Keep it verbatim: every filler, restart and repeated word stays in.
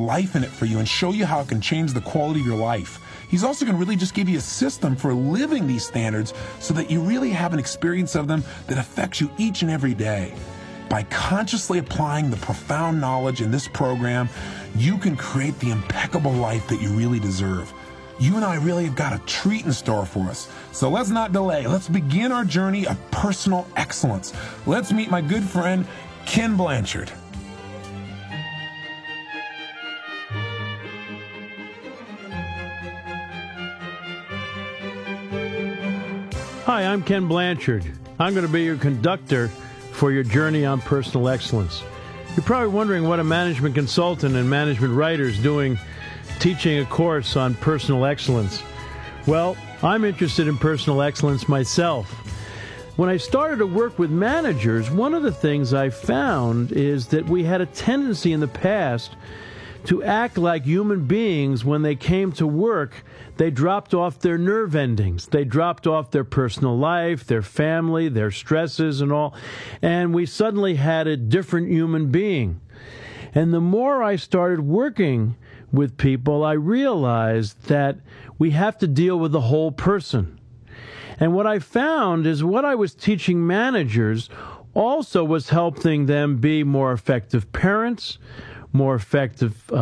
life in it for you and show you how it can change the quality of your life. He's also going to really just give you a system for living these standards so that you really have an experience of them that affects you each and every day. By consciously applying the profound knowledge in this program, you can create the impeccable life that you really deserve. You and I really have got a treat in store for us. So let's not delay. Let's begin our journey of personal excellence. Let's meet my good friend, Ken Blanchard. Hi, I'm Ken Blanchard. I'm going to be your conductor for your journey on personal excellence. You're probably wondering what a management consultant and management writer is doing teaching a course on personal excellence. Well, I'm interested in personal excellence myself. When I started to work with managers, one of the things I found is that we had a tendency in the past to act like human beings. When they came to work, they dropped off their nerve endings. They dropped off their personal life, their family, their stresses and all, and we suddenly had a different human being. And the more I started working with people, I realized that we have to deal with the whole person. And what I found is what I was teaching managers also was helping them be more effective parents, more effective uh,